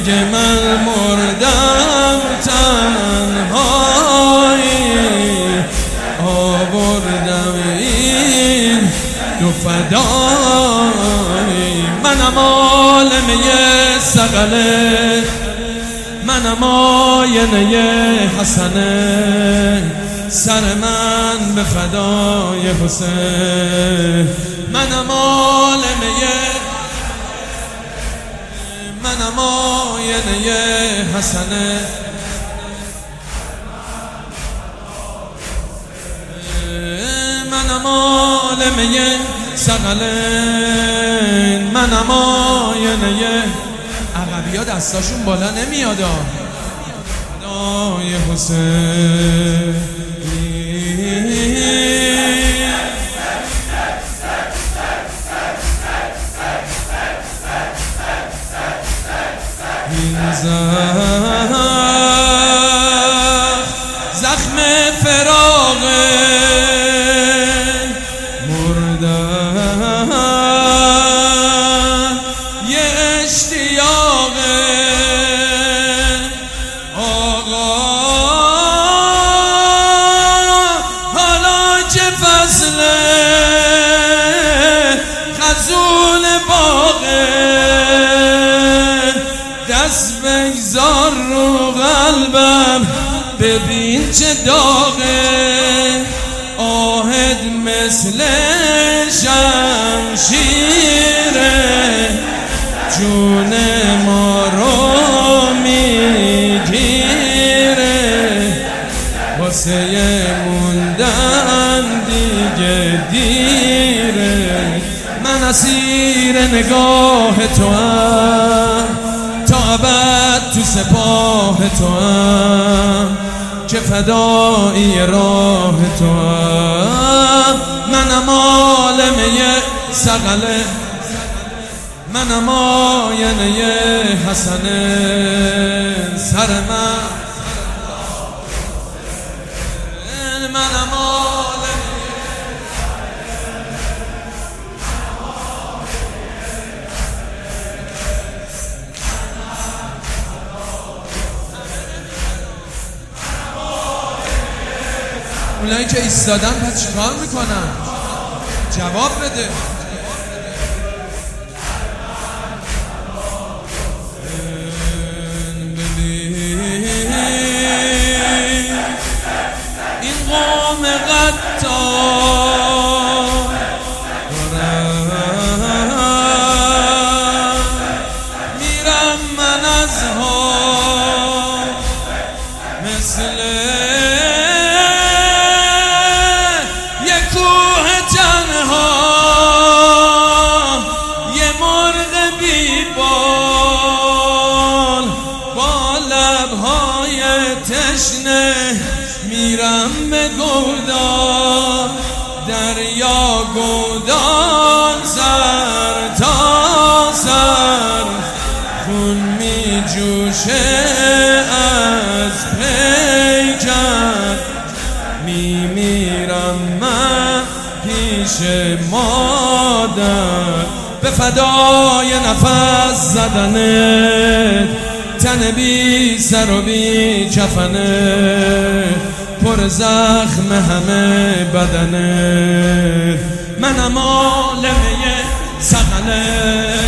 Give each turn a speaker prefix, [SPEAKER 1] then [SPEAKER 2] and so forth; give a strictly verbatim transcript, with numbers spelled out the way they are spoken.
[SPEAKER 1] اگه من مردم تنهایی آوردم این دو فدایی. منم عالم یه سقله، منم آینه حسنه، سر من به فدای حسین. منم عالم یه، منم آینه حسنه، منم عالم یه سقله، منم آینه. عقبی ها دستاشون بالا نمیاد فدای حسین. این زخم زخم فراق مردن یه اشتیاق آقا. حالا که فصل خزون باغه، دست بگذار رو قلبم ببین چه داغه. آهد مثل شمشیره، جون ما رو میگیره. واسه موندن دیگه دیره. من اسیر نگاه تو هم، تا ابد تو سپاه تو هم، که فدایی راه تو هم. منم عالم یه سقله، منم آینه حسنه، سر من منم عالم. اونایی که ایستادن پس چیکار میکنن؟ جواب بده. این قوم قطار میرم من از ها مثل تشنه. میرم به گودان دریا، گودان سر تا سر خون می جوشه از پیکر. می میرم من پیش مادر به فدای نفس زدنت. تن بی سر و بی کفنه، پر زخم همه بدنه. منم عالم یه سقله،